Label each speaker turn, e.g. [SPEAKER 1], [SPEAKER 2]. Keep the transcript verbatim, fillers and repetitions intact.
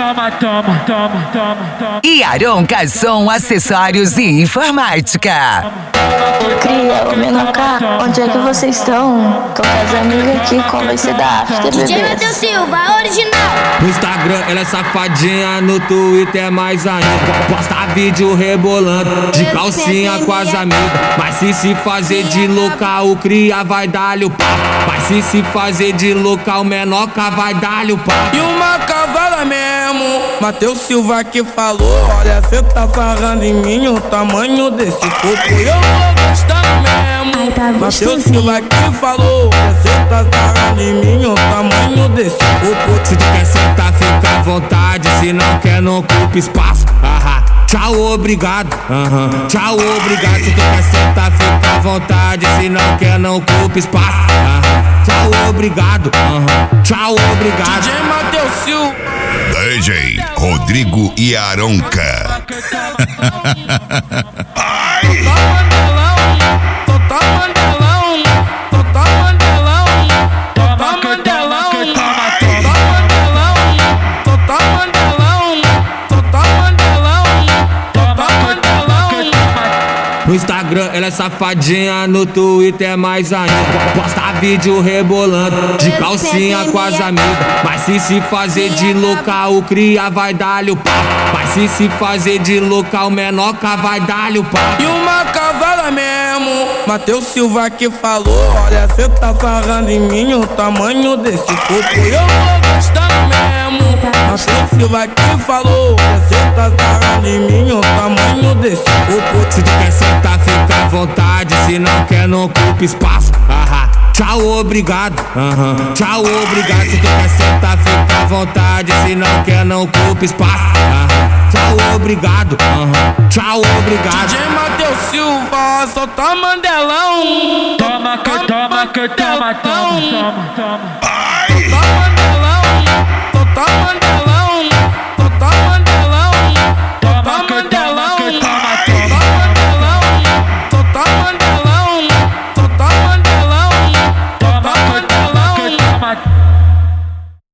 [SPEAKER 1] toma, toma, toma, toma, toma.
[SPEAKER 2] E Aronca Som Acessórios e Informática.
[SPEAKER 3] Cria, o Menoká, onde é que vocês estão? Tô com as amigas aqui, qual vai ser da after,
[SPEAKER 4] D J
[SPEAKER 3] bebês?
[SPEAKER 4] Matheus Silva, original.
[SPEAKER 5] No Instagram ela é safadinha, no Twitter mais ainda. Posta vídeo rebolando, de calcinha com as amigas. Mas se se fazer de louca, o cria vai dar-lhe o pau. Mas se se fazer de louca, o Menoká vai dar-lhe o pau.
[SPEAKER 6] E uma cavala mesmo, Matheus Silva que falou. Olha, cê tá farrando em mim o tamanho desse corpo. Eu tô gostando mesmo,
[SPEAKER 3] tá
[SPEAKER 6] Matheus Silva que falou. Olha, cê tá farrando em mim o tamanho desse corpo.
[SPEAKER 5] Se tu quer sentar, fica à vontade. Se não quer, não ocupa espaço. Aham. Tchau, obrigado. Uhum. Tchau, obrigado. Se tu quer sentar, fica à vontade. Se não quer, não ocupa espaço. Uhum. Tchau, obrigado. Uhum. Tchau, obrigado.
[SPEAKER 6] D J Matheus Silva,
[SPEAKER 7] D J Rodrigo e Aronca.
[SPEAKER 6] Totó Mandelão, Totó Mandelão, Totó Mandelão, Totó Mandelão, Totó Mandelão, Totó Mandelão, Totó Mandelão, Totó Mandelão.
[SPEAKER 5] No Instagram ela é safadinha, no Twitter mais ainda. Posta vídeo rebolando, de calcinha com as amigas. Mas se se fazer de louca, o cria vai dar-lhe o pau. Mas se se fazer de louca, o Menoká vai dar-lhe o pau.
[SPEAKER 6] E uma cavala mesmo, Matheus Silva que falou. Olha, cê tá farrando em mim o tamanho desse corpo. Eu tô gostando mesmo, Matheus Silva que falou. Olha, cê tá farrando em mim o tamanho desse corpo.
[SPEAKER 5] Se tu quer sentar, fica à vontade. Se não quer, não ocupa espaço. Aham. Tchau, obrigado. Uhum. Tchau, obrigado. Se tu quer sentar, fica à vontade. Se não quer, não ocupa espaço. Uhum. Tchau, obrigado. Uhum. Tchau, obrigado.
[SPEAKER 6] D J Matheus Silva, solta Mandelão.
[SPEAKER 1] Toma, que toma, que toma, toma, toma, toma.
[SPEAKER 6] Toma Mandelão.